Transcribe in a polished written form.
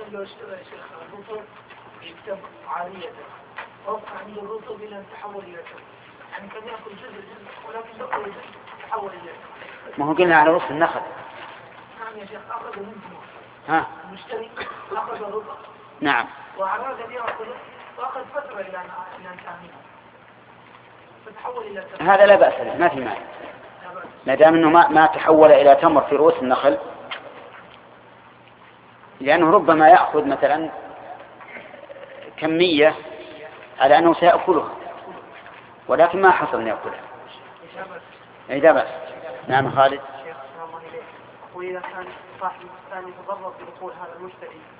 لو اشترى يا شيخ الرطب يكتب عارية وقع عند الرطب إلى تحول إلى تمر، يعني كان يأكل جزء ولكن بقي جزء تحول إلى تمر. ما هو قلنا على رؤوس النخل. نعم يا شيخ، أخذ منه ها المشتري أخذ الرطب نعم وأراد أن يأكله وأخذ فترة إلى أن تعمله فتحول إلى تمر. هذا لا بأس به، ما في مانع ما دام أنه ما تحول إلى تمر في رؤوس النخل، لأنه ربما يأخذ مثلا كمية على أنه سيأكلها ولكن ما حصل أن يأكلها. إذا بس. نعم خالد. وإذا كان صاحب الثاني تضرر بدخول هذا المشتري